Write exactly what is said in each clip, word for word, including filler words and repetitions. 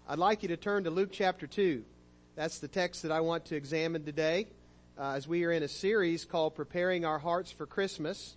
I'd like you to turn to Luke chapter two. That's the text that I want to examine today uh, as we are in a series called Preparing Our Hearts for Christmas.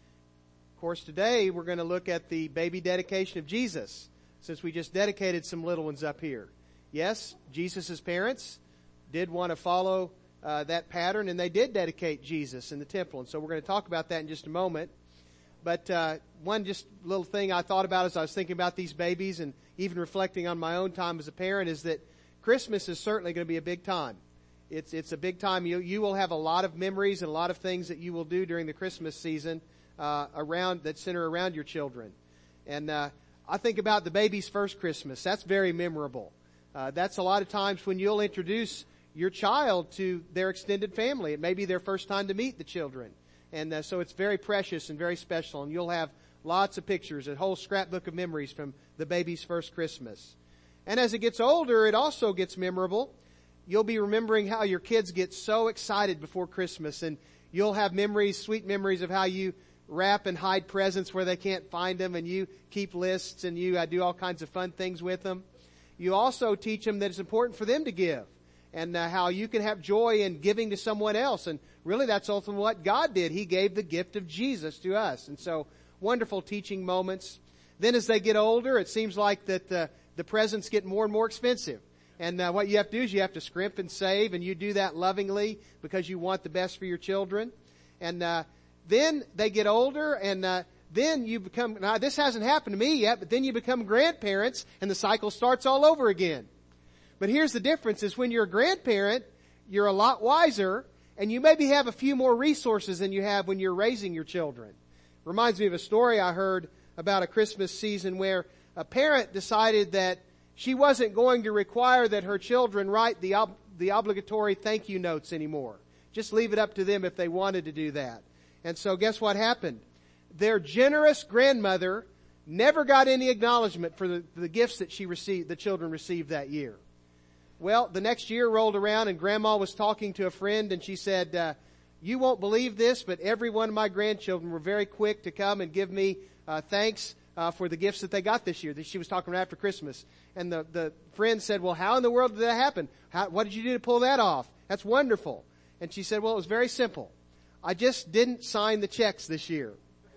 Of course, today we're going to look at the baby dedication of Jesus, since we just dedicated some little ones up here. Yes, Jesus' parents did want to follow uh, that pattern, and they did dedicate Jesus in the temple. And so we're going to talk about that in just a moment. But uh, one just little thing I thought about as I was thinking about these babies and even reflecting on my own time as a parent is that Christmas is certainly going to be a big time. It's it's a big time. You you will have a lot of memories and a lot of things that you will do during the Christmas season uh, around that center around your children. And uh, I think about the baby's first Christmas. That's very memorable. Uh, that's a lot of times when you'll introduce your child to their extended family. It may be their first time to meet the children. And uh, so it's very precious and very special. And you'll have lots of pictures, a whole scrapbook of memories from the baby's first Christmas. And as it gets older, it also gets memorable. You'll be remembering how your kids get so excited before Christmas. And you'll have memories, sweet memories of how you wrap and hide presents where they can't find them. And you keep lists and you uh, do all kinds of fun things with them. You also teach them that it's important for them to give. And uh, how you can have joy in giving to someone else. And really that's ultimately what God did. He gave the gift of Jesus to us. And so wonderful teaching moments. Then as they get older, it seems like that uh, the presents get more and more expensive. And uh, what you have to do is you have to scrimp and save. And you do that lovingly because you want the best for your children. And uh, then they get older and uh, then you become, now this hasn't happened to me yet, but then you become grandparents and the cycle starts all over again. But here's the difference is when you're a grandparent, you're a lot wiser and you maybe have a few more resources than you have when you're raising your children. Reminds me of a story I heard about a Christmas season where a parent decided that she wasn't going to require that her children write the ob- the obligatory thank you notes anymore. Just leave it up to them if they wanted to do that. And so guess what happened? Their generous grandmother never got any acknowledgement for the, the gifts that she received, the children received that year. Well, the next year rolled around and Grandma was talking to a friend and she said, uh, you won't believe this, but every one of my grandchildren were very quick to come and give me uh, thanks uh, for the gifts that they got this year. She was talking after Christmas. And the, the friend said, well, how in the world did that happen? How, what did you do to pull that off? That's wonderful. And she said, well, it was very simple. I just didn't sign the checks this year.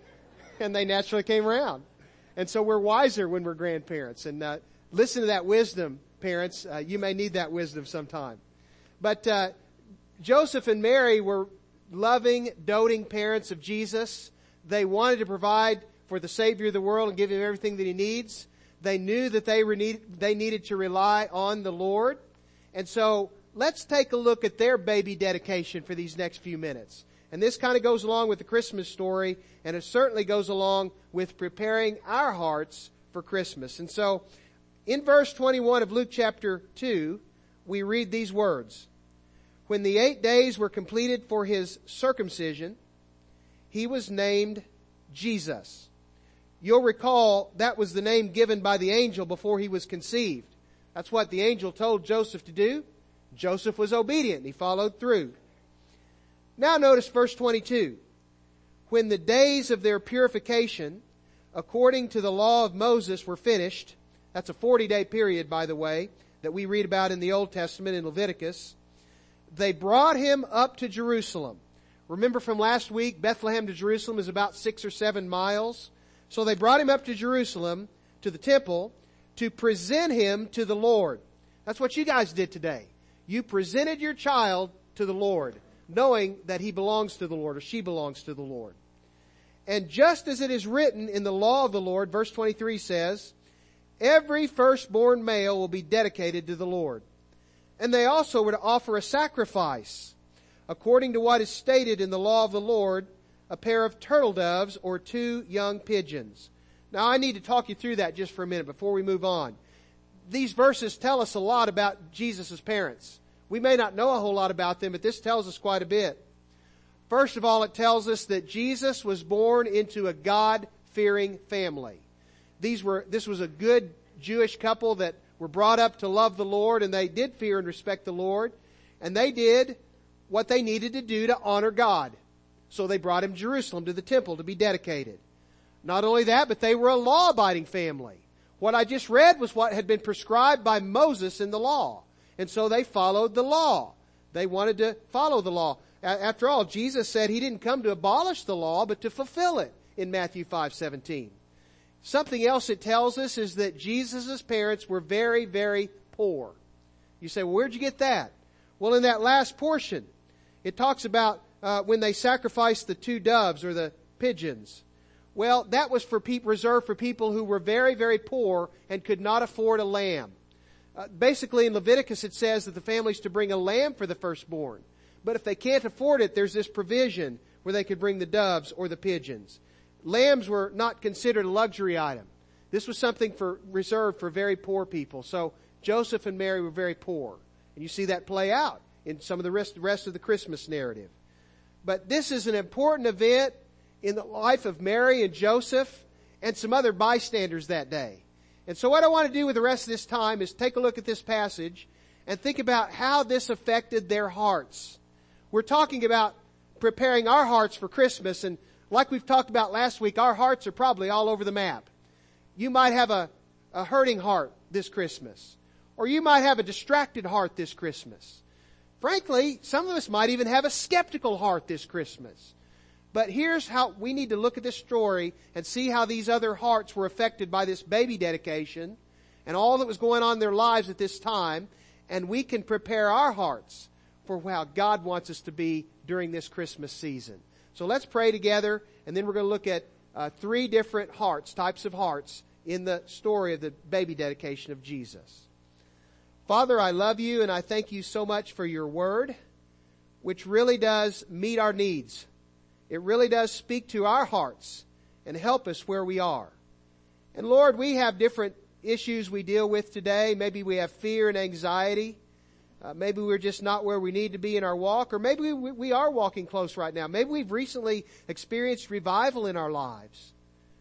And they naturally came around. And so we're wiser when we're grandparents. And uh, listen to that wisdom. Parents, uh, you may need that wisdom sometime. But uh, Joseph and Mary were loving, doting parents of Jesus. They wanted to provide for the Savior of the world and give him everything that he needs. They knew that they, were need, they needed to rely on the Lord. And so let's take a look at their baby dedication for these next few minutes. And this kind of goes along with the Christmas story, and it certainly goes along with preparing our hearts for Christmas. And so in verse twenty-one of Luke chapter two, we read these words. When the eight days were completed for his circumcision, he was named Jesus. You'll recall that was the name given by the angel before he was conceived. That's what the angel told Joseph to do. Joseph was obedient. He followed through. Now notice verse twenty-two. When the days of their purification, according to the law of Moses, were finished. That's a forty-day period, by the way, that we read about in the Old Testament in Leviticus. They brought him up to Jerusalem. Remember from last week, Bethlehem to Jerusalem is about six or seven miles. So they brought him up to Jerusalem, to the temple, to present him to the Lord. That's what you guys did today. You presented your child to the Lord, knowing that he belongs to the Lord or she belongs to the Lord. And just as it is written in the law of the Lord, verse twenty-three says, every firstborn male will be dedicated to the Lord. And they also were to offer a sacrifice, according to what is stated in the law of the Lord, a pair of turtle doves or two young pigeons. Now I need to talk you through that just for a minute before we move on. These verses tell us a lot about Jesus' parents. We may not know a whole lot about them, but this tells us quite a bit. First of all, it tells us that Jesus was born into a God-fearing family. These were, this was a good Jewish couple that were brought up to love the Lord, and they did fear and respect the Lord, and they did what they needed to do to honor God. So they brought him to Jerusalem to the temple to be dedicated. Not only that, but they were a law-abiding family. What I just read was what had been prescribed by Moses in the law. And so they followed the law. They wanted to follow the law. After all, Jesus said he didn't come to abolish the law, but to fulfill it in Matthew five seventeen. Something else it tells us is that Jesus' parents were very, very poor. You say, well, where'd you get that? Well, in that last portion, it talks about uh, when they sacrificed the two doves or the pigeons. Well, that was for people, reserved for people who were very, very poor and could not afford a lamb. Uh, basically, in Leviticus, it says that the family's to bring a lamb for the firstborn. But if they can't afford it, there's this provision where they could bring the doves or the pigeons. Lambs were not considered a luxury item. This was something for reserved for very poor people. So Joseph and Mary were very poor. And you see that play out in some of the rest, the rest of the Christmas narrative. But this is an important event in the life of Mary and Joseph and some other bystanders that day. And so what I want to do with the rest of this time is take a look at this passage and think about how this affected their hearts. We're talking about preparing our hearts for Christmas, and like we've talked about last week, our hearts are probably all over the map. You might have a, a hurting heart this Christmas, or you might have a distracted heart this Christmas. Frankly, some of us might even have a skeptical heart this Christmas. But here's how we need to look at this story and see how these other hearts were affected by this baby dedication and all that was going on in their lives at this time, and we can prepare our hearts for how God wants us to be during this Christmas season. So let's pray together, and then we're going to look at uh, three different hearts, types of hearts, in the story of the baby dedication of Jesus. Father, I love you, and I thank you so much for your word, which really does meet our needs. It really does speak to our hearts and help us where we are. And Lord, we have different issues we deal with today. Maybe we have fear and anxiety. Uh, maybe we're just not where we need to be in our walk, or maybe we, we are walking close right now. Maybe we've recently experienced revival in our lives.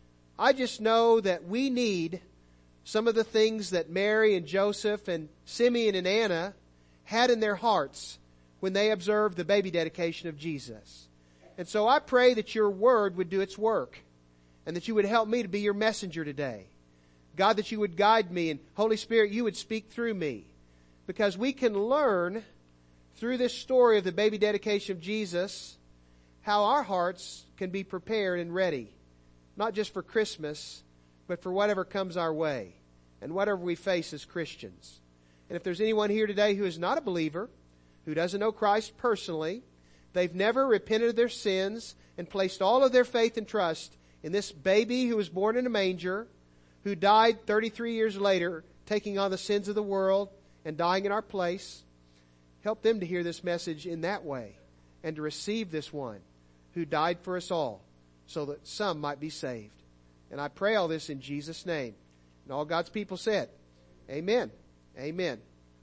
I just know that we need some of the things that Mary and Joseph and Simeon and Anna had in their hearts when they observed the baby dedication of Jesus. And so I pray that your word would do its work and that you would help me to be your messenger today. God, that you would guide me, and Holy Spirit, you would speak through me. Because we can learn through this story of the baby dedication of Jesus how our hearts can be prepared and ready. Not just for Christmas, but for whatever comes our way and whatever we face as Christians. And if there's anyone here today who is not a believer, who doesn't know Christ personally, they've never repented of their sins and placed all of their faith and trust in this baby who was born in a manger, who died thirty-three years later, taking on the sins of the world and dying in our place. Help them to hear this message in that way and to receive this one who died for us all so that some might be saved. And I pray all this in Jesus' name. And all God's people said, amen. Amen.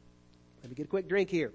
Let me get a quick drink here.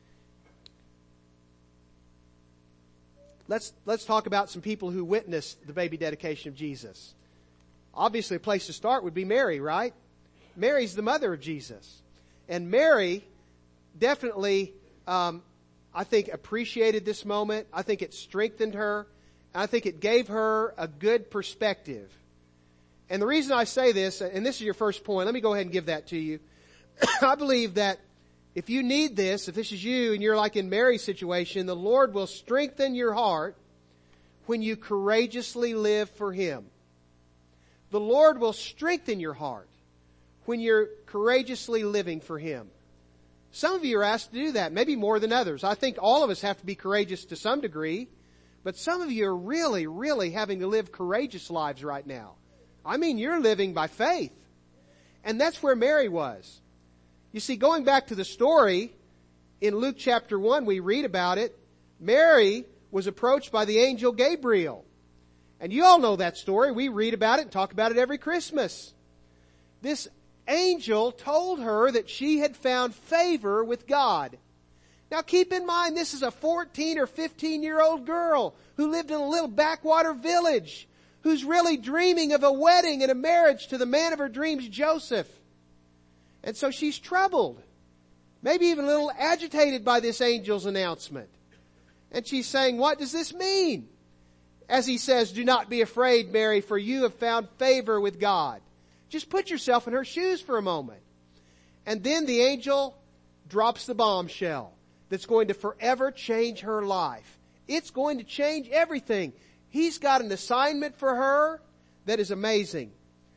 Let's, let's talk about some people who witnessed the baby dedication of Jesus. Obviously, a place to start would be Mary, right? Mary's the mother of Jesus. And Mary definitely, um, I think, appreciated this moment. I think it strengthened her. I think it gave her a good perspective. And the reason I say this, and this is your first point, let me go ahead and give that to you. I believe that if you need this, if this is you and you're like in Mary's situation, the Lord will strengthen your heart when you courageously live for Him. The Lord will strengthen your heart when you're courageously living for Him. Some of you are asked to do that, maybe more than others. I think all of us have to be courageous to some degree, but some of you are really, really having to live courageous lives right now. I mean, you're living by faith. And that's where Mary was. You see, going back to the story, in Luke chapter one, we read about it. Mary was approached by the angel Gabriel. And you all know that story. We read about it and talk about it every Christmas. This angel told her that she had found favor with God. Now keep in mind, this is a fourteen or fifteen year old girl who lived in a little backwater village, who's really dreaming of a wedding and a marriage to the man of her dreams, Joseph. And so she's troubled, maybe even a little agitated by this angel's announcement. And she's saying, what does this mean? As he says, do not be afraid, Mary, for you have found favor with God. Just put yourself in her shoes for a moment. And then the angel drops the bombshell that's going to forever change her life. It's going to change everything. He's got an assignment for her that is amazing.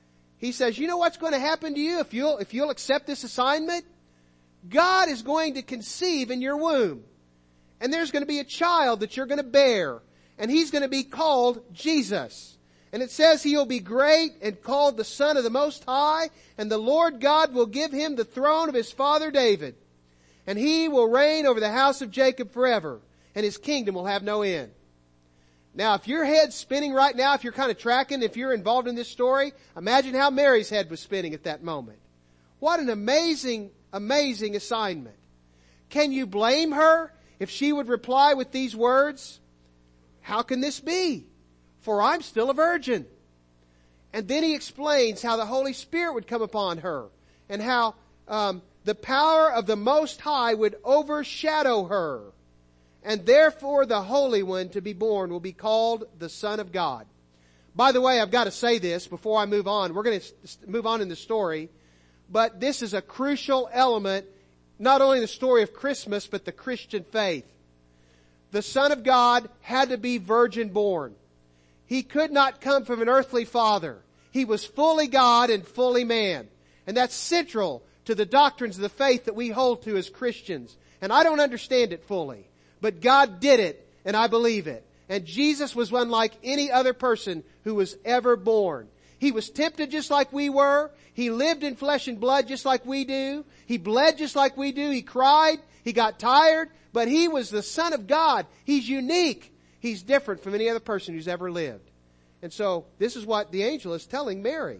He says, you know what's going to happen to you if you'll, if you'll accept this assignment? God is going to conceive in your womb. And there's going to be a child that you're going to bear. And he's going to be called Jesus. And it says he'll be great and called the Son of the Most High. And the Lord God will give him the throne of his father David. And he will reign over the house of Jacob forever. And his kingdom will have no end. Now, if your head's spinning right now, if you're kind of tracking, if you're involved in this story, imagine how Mary's head was spinning at that moment. What an amazing, amazing assignment. Can you blame her if she would reply with these words? How can this be? For I'm still a virgin. And then he explains how the Holy Spirit would come upon her and how um, the power of the Most High would overshadow her. And therefore the Holy One to be born will be called the Son of God. By the way, I've got to say this before I move on. We're going to move on in the story. But this is a crucial element, not only in the story of Christmas, but the Christian faith. The Son of God had to be virgin born. He could not come from an earthly father. He was fully God and fully man. And that's central to the doctrines of the faith that we hold to as Christians. And I don't understand it fully. But God did it, and I believe it. And Jesus was unlike any other person who was ever born. He was tempted just like we were. He lived in flesh and blood just like we do. He bled just like we do. He cried. He got tired. But he was the Son of God. He's unique. He's different from any other person who's ever lived. And so this is what the angel is telling Mary.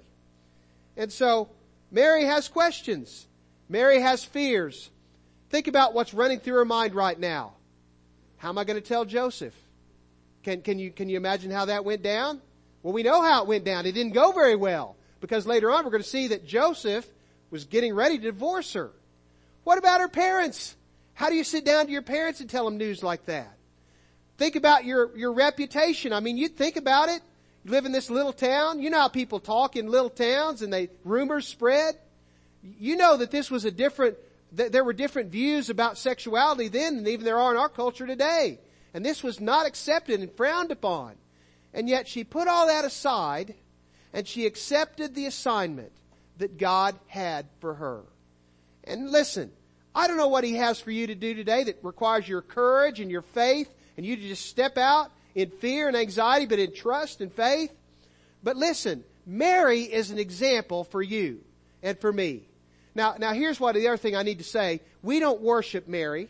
And so Mary has questions. Mary has fears. Think about what's running through her mind right now. How am I going to tell Joseph? Can, can you, can you imagine how that went down? Well, we know how it went down. It didn't go very well because later on we're going to see that Joseph was getting ready to divorce her. What about her parents? How do you sit down to your parents and tell them news like that? Think about your, your reputation. I mean, you think about it. You live in this little town. You know how people talk in little towns and they, rumors spread. You know that this was a different, that there were different views about sexuality then than even there are in our culture today. And this was not accepted and frowned upon. And yet she put all that aside and she accepted the assignment that God had for her. And listen, I don't know what He has for you to do today that requires your courage and your faith and you to just step out in fear and anxiety, but in trust and faith. But listen, Mary is an example for you and for me. Now, now here's what the other thing I need to say. We don't worship Mary.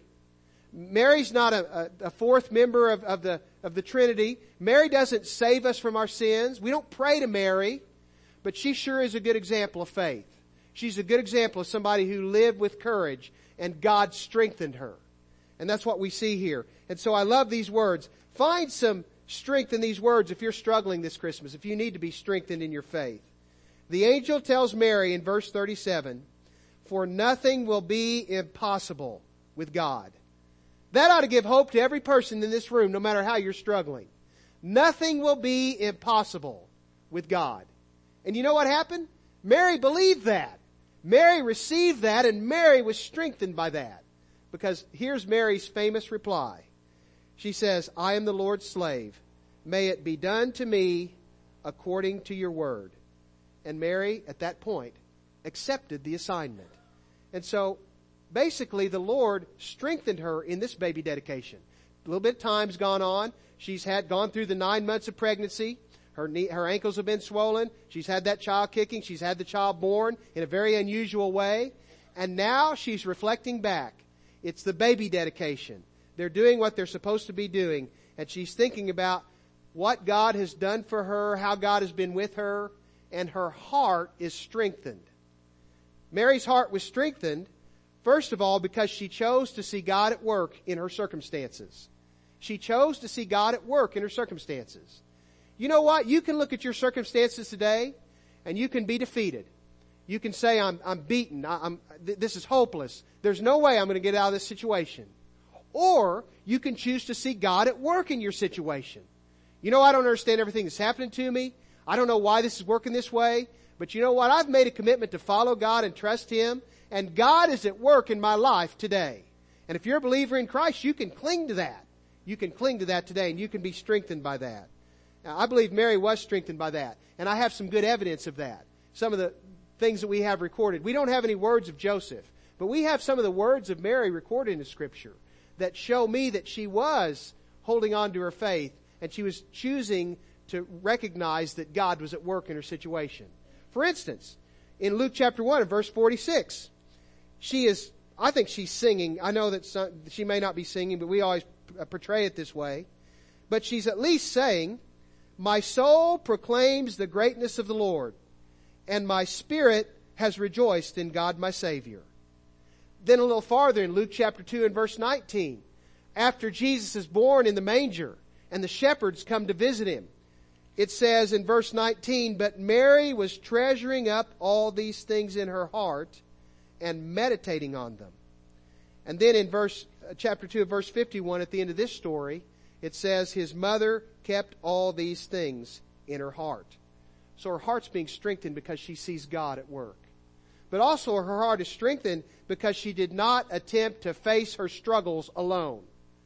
Mary's not a, a, a fourth member of, of the of the Trinity. Mary doesn't save us from our sins. We don't pray to Mary, but she sure is a good example of faith. She's a good example of somebody who lived with courage and God strengthened her. And that's what we see here. And so I love these words. Find some strength in these words if you're struggling this Christmas, if you need to be strengthened in your faith. The angel tells Mary in verse thirty-seven, "For nothing will be impossible with God." That ought to give hope to every person in this room, no matter how you're struggling. Nothing will be impossible with God. And you know what happened? Mary believed that. Mary received that, and Mary was strengthened by that. Because here's Mary's famous reply. She says, "I am the Lord's slave. May it be done to me according to your word." And Mary, at that point, accepted the assignment. And so, basically, the Lord strengthened her in this baby dedication. A little bit of time's gone on. She's had gone through the nine months of pregnancy. Her knee, her ankles have been swollen. She's had that child kicking. She's had the child born in a very unusual way. And now she's reflecting back. It's the baby dedication. They're doing what they're supposed to be doing. And she's thinking about what God has done for her, how God has been with her, and her heart is strengthened. Mary's heart was strengthened, first of all, because she chose to see God at work in her circumstances. She chose to see God at work in her circumstances. You know what? You can look at your circumstances today and you can be defeated. You can say, I'm, I'm beaten. I, I'm, th- this is hopeless. There's no way I'm going to get out of this situation. Or you can choose to see God at work in your situation. You know, I don't understand everything that's happening to me. I don't know why this is working this way. But you know what? I've made a commitment to follow God and trust Him, and God is at work in my life today. And if you're a believer in Christ, you can cling to that. You can cling to that today, and you can be strengthened by that. Now, I believe Mary was strengthened by that, and I have some good evidence of that. Some of the things that we have recorded. We don't have any words of Joseph, but we have some of the words of Mary recorded in the Scripture that show me that she was holding on to her faith, and she was choosing to recognize that God was at work in her situation. For instance, in Luke chapter one and verse forty-six, she is, I think she's singing. I know that some, she may not be singing, but we always portray it this way. But she's at least saying, "My soul proclaims the greatness of the Lord, and my spirit has rejoiced in God my Savior." Then a little farther in Luke chapter two and verse nineteen, after Jesus is born in the manger and the shepherds come to visit Him, it says in verse nineteen, "But Mary was treasuring up all these things in her heart and meditating on them." And then in verse uh, chapter two, verse fifty-one, at the end of this story, it says, "His mother kept all these things in her heart." So her heart's being strengthened because she sees God at work. But also her heart is strengthened because she did not attempt to face her struggles alone.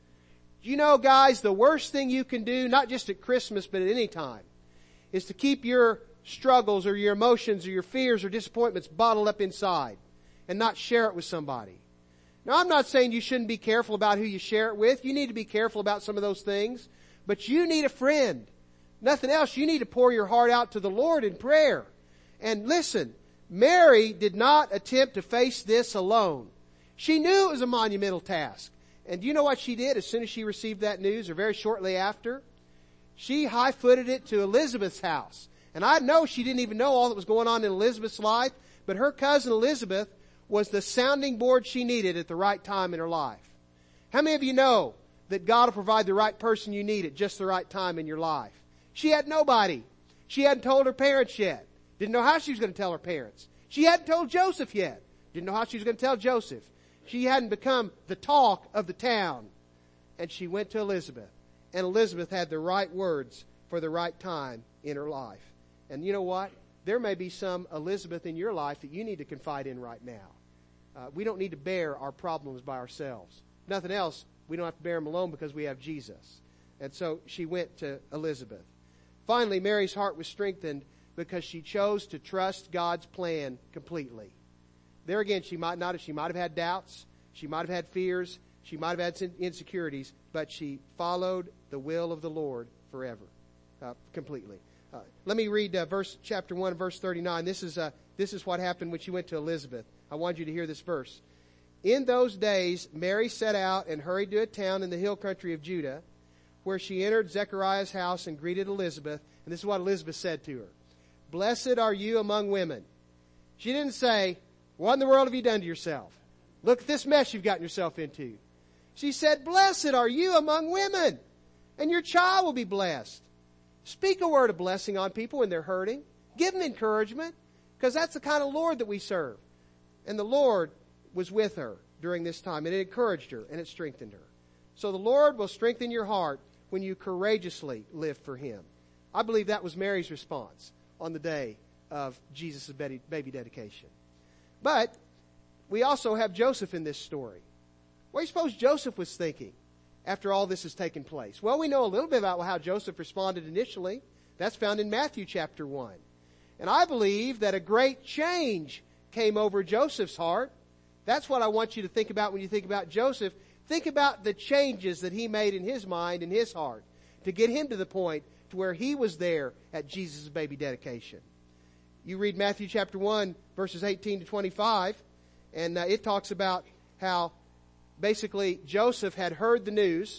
You know, guys, the worst thing you can do, not just at Christmas, but at any time, is to keep your struggles or your emotions or your fears or disappointments bottled up inside and not share it with somebody. Now, I'm not saying you shouldn't be careful about who you share it with. You need to be careful about some of those things. But you need a friend. Nothing else. You need to pour your heart out to the Lord in prayer. And listen, Mary did not attempt to face this alone. She knew it was a monumental task. And do you know what she did as soon as she received that news, or very shortly after? She high-footed it to Elizabeth's house. And I know she didn't even know all that was going on in Elizabeth's life, but her cousin Elizabeth was the sounding board she needed at the right time in her life. How many of you know that God will provide the right person you need at just the right time in your life? She had nobody. She hadn't told her parents yet. Didn't know how she was going to tell her parents. She hadn't told Joseph yet. Didn't know how she was going to tell Joseph. She hadn't become the talk of the town. And she went to Elizabeth. And Elizabeth had the right words for the right time in her life. And you know what? There may be some Elizabeth in your life that you need to confide in right now. Uh, we don't need to bear our problems by ourselves. Nothing else, we don't have to bear them alone because we have Jesus. And so she went to Elizabeth. Finally, Mary's heart was strengthened because she chose to trust God's plan completely. There again, she might not have, she might have had doubts. She might have had fears. She might have had insecurities, but she followed the will of the Lord forever, uh, completely. Uh, let me read uh, verse chapter one, verse thirty-nine. This is uh, this is what happened when she went to Elizabeth. I want you to hear this verse. "In those days, Mary set out and hurried to a town in the hill country of Judah, where she entered Zechariah's house and greeted Elizabeth." And this is what Elizabeth said to her. "Blessed are you among women." She didn't say, "What in the world have you done to yourself? Look at this mess you've gotten yourself into." She said, "Blessed are you among women, and your child will be blessed." Speak a word of blessing on people when they're hurting. Give them encouragement, because that's the kind of Lord that we serve. And the Lord was with her during this time, and it encouraged her, and it strengthened her. So the Lord will strengthen your heart when you courageously live for Him. I believe that was Mary's response on the day of Jesus' baby dedication. But we also have Joseph in this story. What do you suppose Joseph was thinking after all this has taken place? Well, we know a little bit about how Joseph responded initially. That's found in Matthew chapter one. And I believe that a great change came over Joseph's heart. That's what I want you to think about when you think about Joseph. Think about the changes that he made in his mind and his heart to get him to the point to where he was there at Jesus' baby dedication. You read Matthew chapter one, verses eighteen to twenty-five, and uh, it talks about how basically Joseph had heard the news.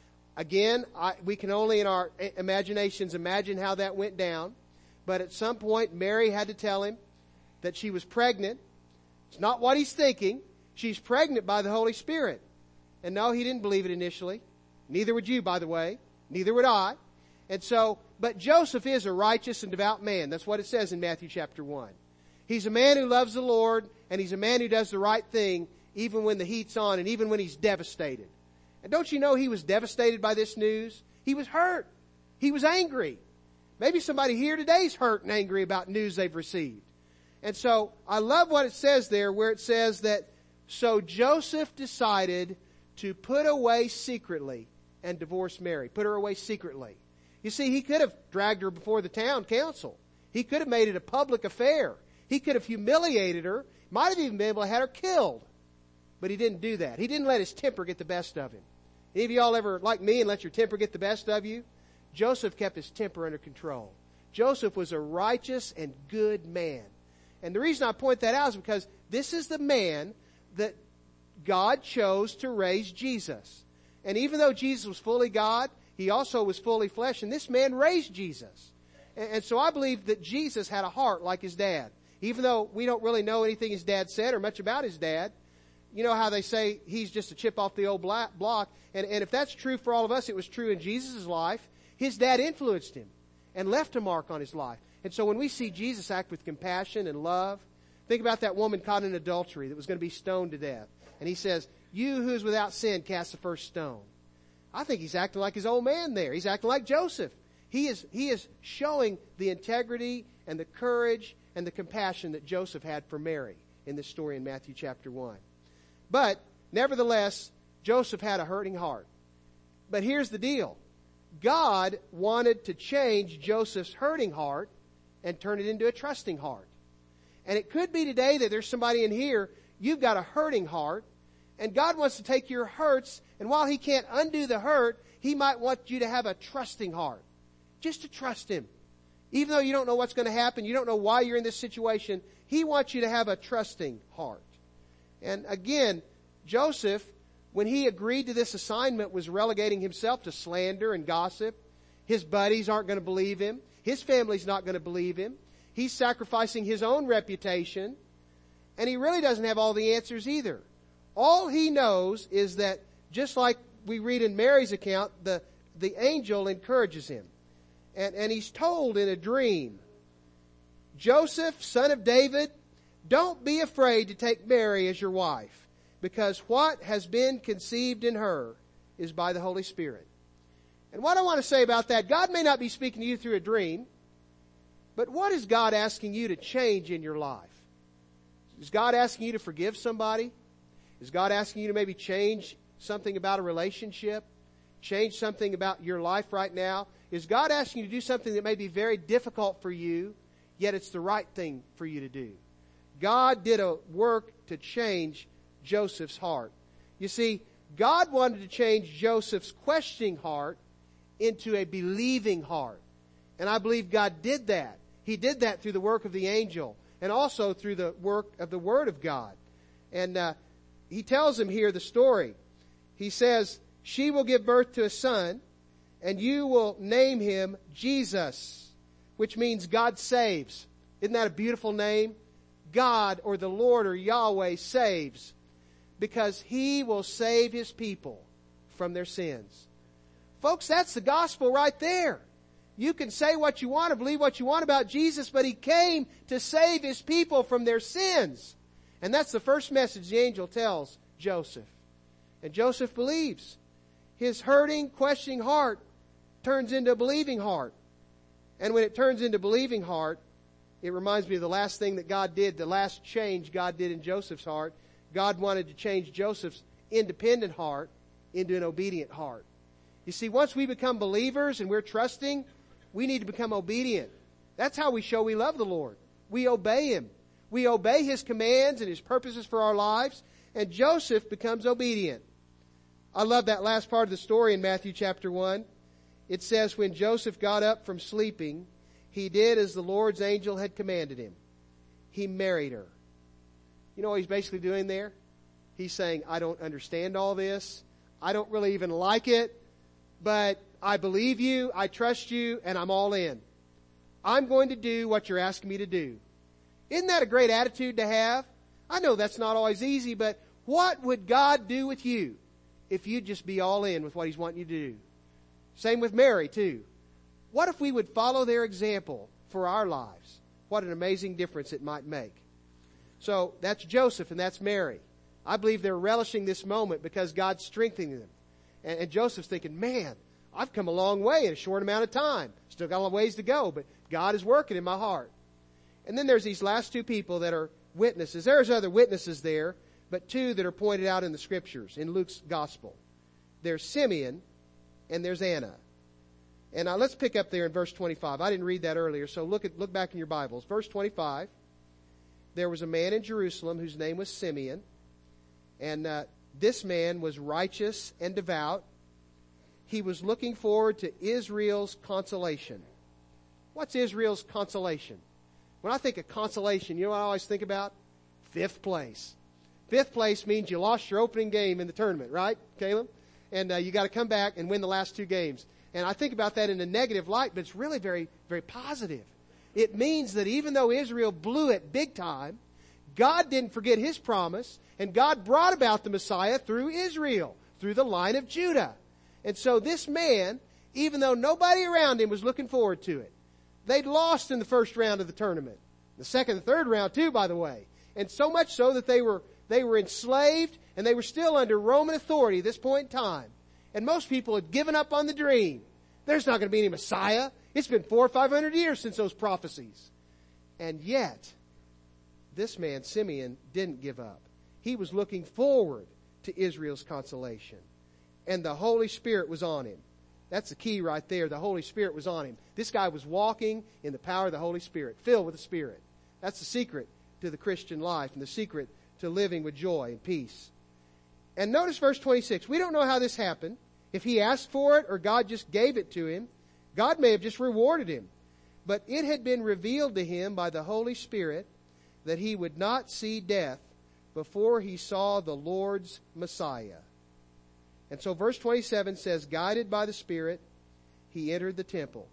Again, I, we can only in our imaginations imagine how that went down. But at some point, Mary had to tell him that she was pregnant. It's not what he's thinking. She's pregnant by the Holy Spirit. And no, he didn't believe it initially. Neither would you, by the way. Neither would I. And so, but Joseph is a righteous and devout man. That's what it says in Matthew chapter one. He's a man who loves the Lord, and he's a man who does the right thing even when the heat's on and even when he's devastated. And don't you know he was devastated by this news? He was hurt. He was angry. Maybe somebody here today is hurt and angry about news they've received. And so I love what it says there, where it says that, so Joseph decided to put away secretly and divorce Mary. Put her away secretly. You see, he could have dragged her before the town council. He could have made it a public affair. He could have humiliated her. Might have even been able to have her killed. But he didn't do that. He didn't let his temper get the best of him. Any of y'all ever, like me, and let your temper get the best of you? Joseph kept his temper under control. Joseph was a righteous and good man. And the reason I point that out is because this is the man that God chose to raise Jesus. And even though Jesus was fully God, he also was fully flesh. And this man raised Jesus. And, and so I believe that Jesus had a heart like his dad. Even though we don't really know anything his dad said or much about his dad. You know how they say he's just a chip off the old block. And, and if that's true for all of us, it was true in Jesus' life. His dad influenced him and left a mark on his life. And so when we see Jesus act with compassion and love, think about that woman caught in adultery that was going to be stoned to death. And he says, you who is without sin, cast the first stone. I think he's acting like his old man there. He's acting like Joseph. He is, he is showing the integrity and the courage and the compassion that Joseph had for Mary in this story in Matthew chapter one. But, nevertheless, Joseph had a hurting heart. But here's the deal. God wanted to change Joseph's hurting heart and turn it into a trusting heart. And it could be today that there's somebody in here, you've got a hurting heart, and God wants to take your hurts, and while He can't undo the hurt, He might want you to have a trusting heart. Just to trust Him. Even though you don't know what's going to happen, you don't know why you're in this situation, He wants you to have a trusting heart. And again, Joseph, when he agreed to this assignment, was relegating himself to slander and gossip. His buddies aren't going to believe him. His family's not going to believe him. He's sacrificing his own reputation. And he really doesn't have all the answers either. All he knows is that, just like we read in Mary's account, the, the angel encourages him. And, and he's told in a dream, Joseph, son of David, don't be afraid to take Mary as your wife, because what has been conceived in her is by the Holy Spirit. And what I want to say about that, God may not be speaking to you through a dream, but what is God asking you to change in your life? Is God asking you to forgive somebody? Is God asking you to maybe change something about a relationship? Change something about your life right now? Is God asking you to do something that may be very difficult for you, yet it's the right thing for you to do? God did a work to change Joseph's heart. You see, God wanted to change Joseph's questioning heart into a believing heart. And I believe God did that. He did that through the work of the angel and also through the work of the Word of God. And uh, he tells him here the story. He says, she will give birth to a son, and you will name him Jesus, which means God saves. Isn't that a beautiful name? God or the Lord or Yahweh saves, because He will save His people from their sins. Folks, that's the gospel right there. You can say what you want or believe what you want about Jesus, but He came to save His people from their sins. And that's the first message the angel tells Joseph. And Joseph believes. His hurting, questioning heart turns into a believing heart. And when it turns into a believing heart, it reminds me of the last thing that God did, the last change God did in Joseph's heart. God wanted to change Joseph's independent heart into an obedient heart. You see, once we become believers and we're trusting, we need to become obedient. That's how we show we love the Lord. We obey Him. We obey His commands and His purposes for our lives, and Joseph becomes obedient. I love that last part of the story in Matthew chapter one. It says, when Joseph got up from sleeping, he did as the Lord's angel had commanded him. He married her. You know what he's basically doing there? He's saying, I don't understand all this. I don't really even like it, but I believe you, I trust you, and I'm all in. I'm going to do what you're asking me to do. Isn't that a great attitude to have? I know that's not always easy, but what would God do with you if you'd just be all in with what He's wanting you to do? Same with Mary, too. What if we would follow their example for our lives? What an amazing difference it might make. So that's Joseph and that's Mary. I believe they're relishing this moment because God's strengthening them. And, and Joseph's thinking, man, I've come a long way in a short amount of time. Still got a long ways to go, but God is working in my heart. And then there's these last two people that are witnesses. There's other witnesses there, but two that are pointed out in the Scriptures, in Luke's Gospel. There's Simeon and there's Anna. And now let's pick up there in verse twenty-five. I didn't read that earlier, so look at look back in your Bibles. Verse twenty-five. There was a man in Jerusalem whose name was Simeon. And uh, this man was righteous and devout. He was looking forward to Israel's consolation. What's Israel's consolation? When I think of consolation, you know what I always think about? Fifth place. Fifth place means you lost your opening game in the tournament, right, Caleb? And uh, you got to come back and win the last two games. And I think about that in a negative light, but it's really very, very positive. It means that even though Israel blew it big time, God didn't forget His promise, and God brought about the Messiah through Israel, through the line of Judah. And so this man, even though nobody around him was looking forward to it, they'd lost in the first round of the tournament. The second and third round too, by the way. And so much so that they were, they were enslaved, and they were still under Roman authority at this point in time. And most people had given up on the dream. There's not going to be any Messiah. It's been four or five hundred years since those prophecies. And yet, this man, Simeon, didn't give up. He was looking forward to Israel's consolation. And the Holy Spirit was on him. That's the key right there. The Holy Spirit was on him. This guy was walking in the power of the Holy Spirit, filled with the Spirit. That's the secret to the Christian life and the secret to living with joy and peace. And notice verse twenty-six. We don't know how this happened. If he asked for it or God just gave it to him, God may have just rewarded him. But it had been revealed to him by the Holy Spirit that he would not see death before he saw the Lord's Messiah. And so verse twenty-seven says, guided by the Spirit, he entered the temple.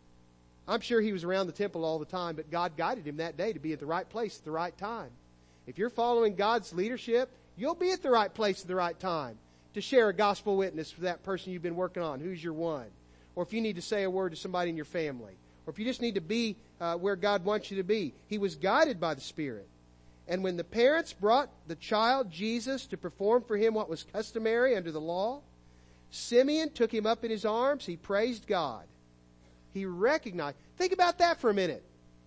I'm sure he was around the temple all the time, but God guided him that day to be at the right place at the right time. If you're following God's leadership, you'll be at the right place at the right time to share a gospel witness for that person you've been working on, who's your one. Or if you need to say a word to somebody in your family. Or if you just need to be uh, where God wants you to be. He was guided by the Spirit. And when the parents brought the child Jesus to perform for him what was customary under the law, Simeon took him up in his arms. He praised God. He recognized. Think about that for a minute.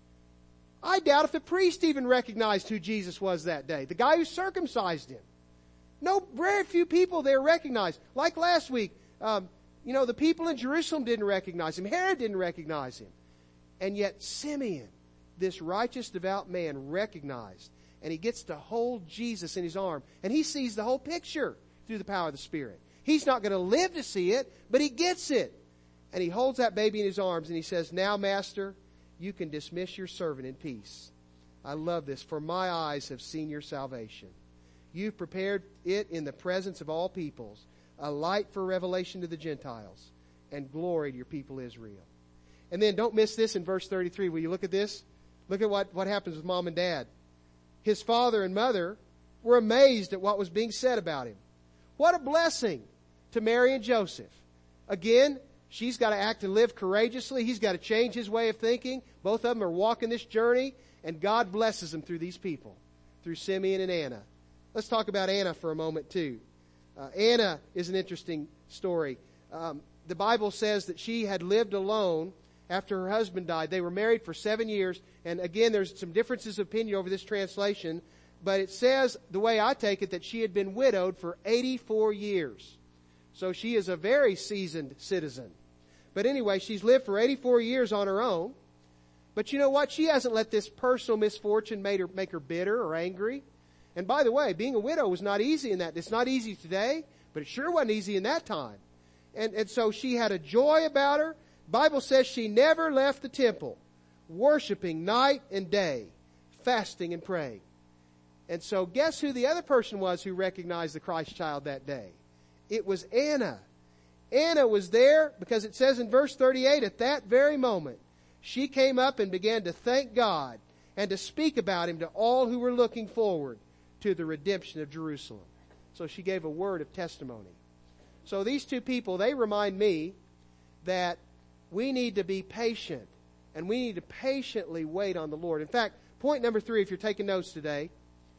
I doubt if the priest even recognized who Jesus was that day. The guy who circumcised him. No, very few people there recognized. Like last week, um, you know, the people in Jerusalem didn't recognize him. Herod didn't recognize him. And yet Simeon, this righteous, devout man, recognized. And he gets to hold Jesus in his arm. And he sees the whole picture through the power of the Spirit. He's not going to live to see it, but he gets it. And he holds that baby in his arms and he says, now, Master, you can dismiss your servant in peace. I love this. For my eyes have seen your salvation. You've prepared it in the presence of all peoples, a light for revelation to the Gentiles, and glory to your people Israel. And then don't miss this in verse thirty-three. Will you look at this? Look at what, what happens with mom and dad. His father and mother were amazed at what was being said about him. What a blessing to Mary and Joseph. Again, she's got to act and live courageously. He's got to change his way of thinking. Both of them are walking this journey, and God blesses them through these people, through Simeon and Anna. Let's talk about Anna for a moment, too. Uh, Anna is an interesting story. Um, the Bible says that she had lived alone after her husband died. They were married for seven years. And again, there's some differences of opinion over this translation. But it says, the way I take it, that she had been widowed for eighty-four years. So she is a very seasoned citizen. But anyway, she's lived for eighty-four years on her own. But you know what? She hasn't let this personal misfortune make her, make her bitter or angry. And by the way, being a widow was not easy in that. It's not easy today, but it sure wasn't easy in that time. And, and so she had a joy about her. Bible says she never left the temple, worshiping night and day, fasting and praying. And so guess who the other person was who recognized the Christ child that day? It was Anna. Anna was there because it says in verse thirty-eight, at that very moment, she came up and began to thank God and to speak about him to all who were looking forward to the redemption of Jerusalem. So she gave a word of testimony. So these two people, they remind me that we need to be patient and we need to patiently wait on the Lord. In fact, point number three, if you're taking notes today,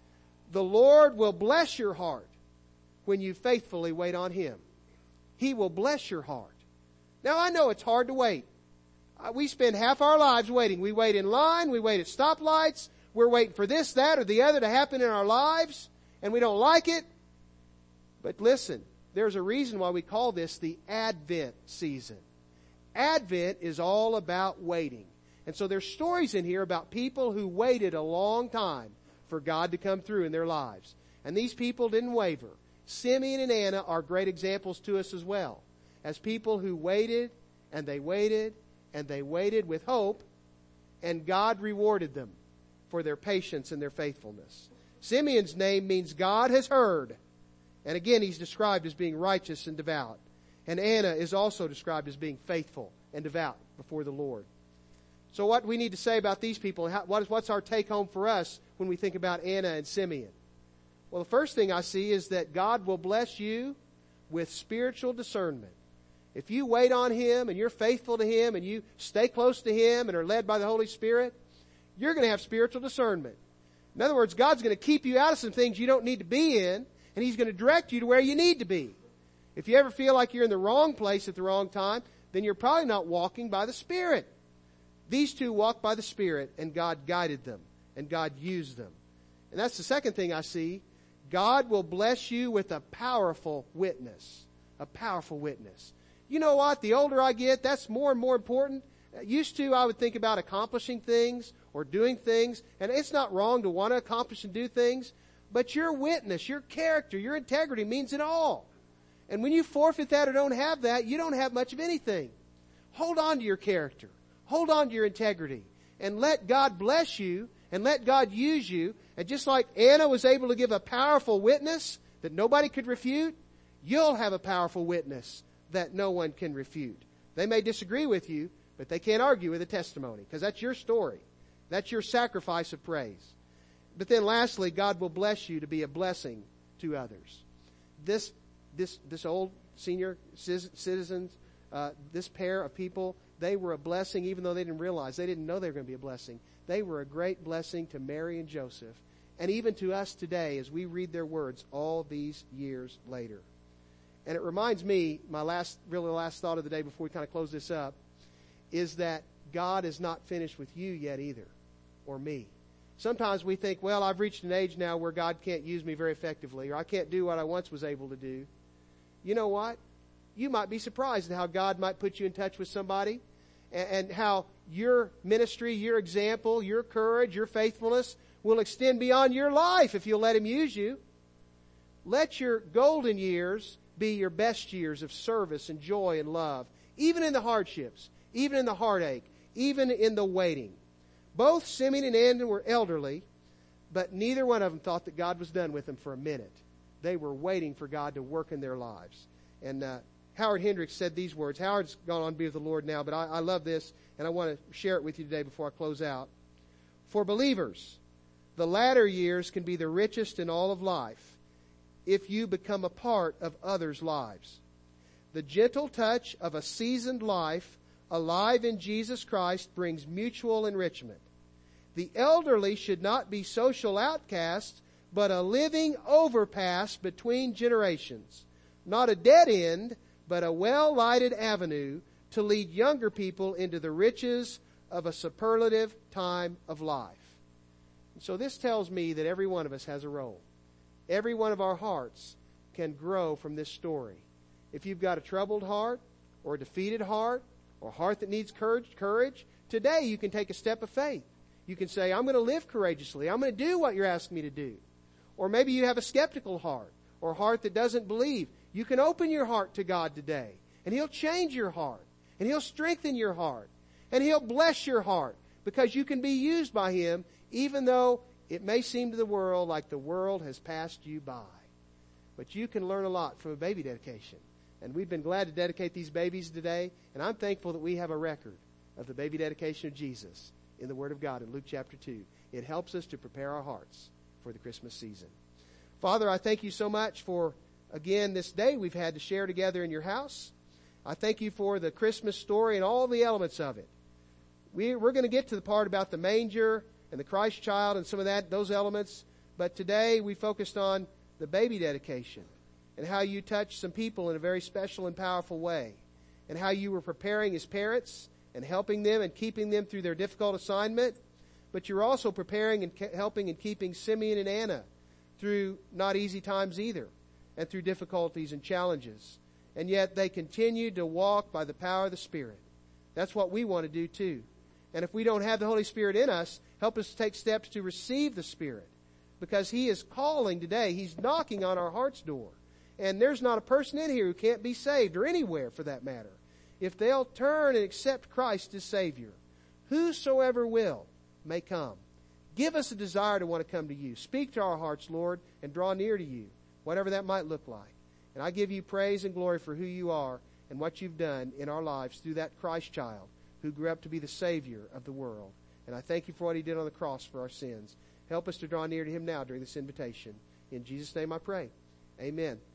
the Lord will bless your heart when you faithfully wait on Him. He will bless your heart. Now, I know it's hard to wait. Uh, we spend half our lives waiting. We wait in line. We wait at stoplights. We're waiting for this, that, or the other to happen in our lives, and we don't like it. But listen, there's a reason why we call this the Advent season. Advent is all about waiting. And so there's stories in here about people who waited a long time for God to come through in their lives. And these people didn't waver. Simeon and Anna are great examples to us as well, as people who waited and they waited and they waited with hope, and God rewarded them for their patience and their faithfulness. Simeon's name means God has heard. And again, he's described as being righteous and devout. And Anna is also described as being faithful and devout before the Lord. So what we need to say about these people, how, what is, what's our take home for us when we think about Anna and Simeon? Well, the first thing I see is that God will bless you with spiritual discernment. If you wait on Him and you're faithful to Him and you stay close to Him and are led by the Holy Spirit, you're going to have spiritual discernment. In other words, God's going to keep you out of some things you don't need to be in, and He's going to direct you to where you need to be. If you ever feel like you're in the wrong place at the wrong time, then you're probably not walking by the Spirit. These two walked by the Spirit, and God guided them, and God used them. And that's the second thing I see. God will bless you with a powerful witness. A powerful witness. You know what? The older I get, that's more and more important. Used to, I would think about accomplishing things or doing things, and it's not wrong to want to accomplish and do things, but your witness, your character, your integrity means it all. And when you forfeit that or don't have that, you don't have much of anything. Hold on to your character. Hold on to your integrity. And let God bless you and let God use you. And just like Anna was able to give a powerful witness that nobody could refute, you'll have a powerful witness that no one can refute. They may disagree with you, but they can't argue with a testimony, because that's your story. That's your sacrifice of praise. But then lastly, God will bless you to be a blessing to others. This, this, this old senior citizens, uh, this pair of people, they were a blessing even though they didn't realize. They didn't know they were going to be a blessing. They were a great blessing to Mary and Joseph, and even to us today as we read their words all these years later. And it reminds me, my last, really last thought of the day before we kind of close this up, is that God is not finished with you yet either, or me. Sometimes we think, well, I've reached an age now where God can't use me very effectively, or I can't do what I once was able to do. You know what? You might be surprised at how God might put you in touch with somebody, and, and how your ministry, your example, your courage, your faithfulness will extend beyond your life if you'll let Him use you. Let your golden years be your best years of service and joy and love, even in the hardships, even in the heartache, even in the waiting. Both Simeon and Anna were elderly, but neither one of them thought that God was done with them for a minute. They were waiting for God to work in their lives. And uh, Howard Hendricks said these words. Howard's gone on to be with the Lord now, but I, I love this, and I want to share it with you today before I close out. For believers, the latter years can be the richest in all of life if you become a part of others' lives. The gentle touch of a seasoned life alive in Jesus Christ brings mutual enrichment. The elderly should not be social outcasts, but a living overpass between generations. Not a dead end, but a well-lighted avenue to lead younger people into the riches of a superlative time of life. And so this tells me that every one of us has a role. Every one of our hearts can grow from this story. If you've got a troubled heart, or a defeated heart, or a heart that needs courage, courage, today you can take a step of faith. You can say, I'm going to live courageously. I'm going to do what you're asking me to do. Or maybe you have a skeptical heart, or a heart that doesn't believe. You can open your heart to God today, and He'll change your heart, and He'll strengthen your heart, and He'll bless your heart, because you can be used by Him, even though it may seem to the world like the world has passed you by. But you can learn a lot from a baby dedication. And we've been glad to dedicate these babies today, and I'm thankful that we have a record of the baby dedication of Jesus in the Word of God in Luke chapter two. It helps us to prepare our hearts for the Christmas season. Father, I thank You so much for, again, this day we've had to share together in Your house. I thank You for the Christmas story and all the elements of it. We, we're going to get to the part about the manger and the Christ child and some of that, those elements, but today we focused on the baby dedication, and how You touched some people in a very special and powerful way, and how You were preparing His parents and helping them and keeping them through their difficult assignment. But you're also preparing and helping and keeping Simeon and Anna through not easy times either, and through difficulties and challenges. And yet they continue to walk by the power of the Spirit. That's what we want to do too. And if we don't have the Holy Spirit in us, help us to take steps to receive the Spirit. Because He is calling today. He's knocking on our heart's door. And there's not a person in here who can't be saved, or anywhere for that matter, if they'll turn and accept Christ as Savior. Whosoever will may come. Give us a desire to want to come to You. Speak to our hearts, Lord, and draw near to You, whatever that might look like. And I give You praise and glory for who You are and what You've done in our lives through that Christ child who grew up to be the Savior of the world. And I thank You for what He did on the cross for our sins. Help us to draw near to Him now during this invitation. In Jesus' name I pray. Amen.